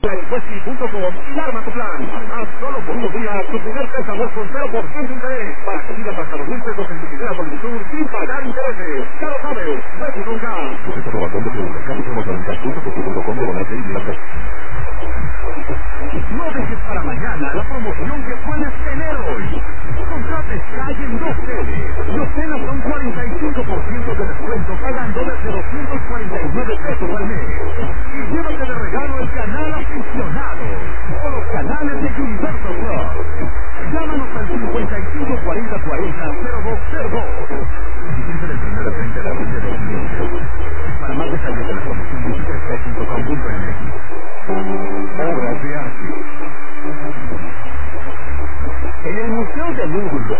Encuesti.com y arma tu plan. Además, solo por unos días, tu primer préstamo con 0% de interés. Para que sigas hasta 2,000 pesos en tu primera solicitud sin pagar intereses. Ya lo sabes, vete con gas. Usted está probando de No dejes para mañana la promoción que puedes tener hoy. Contrate Sky en 2 teles y obtén hasta un 45% de descuento pagando desde 249 pesos al mes. Y llévate de regalo el canal aficionado o los canales de Universal Plus. Llámanos al 55 40 40 0202. Vigencia del 1 al 30 de abril de 2020. Para más detalles de la promoción, visita sky.com.mx. Obras de arte. En el Museo del Louvre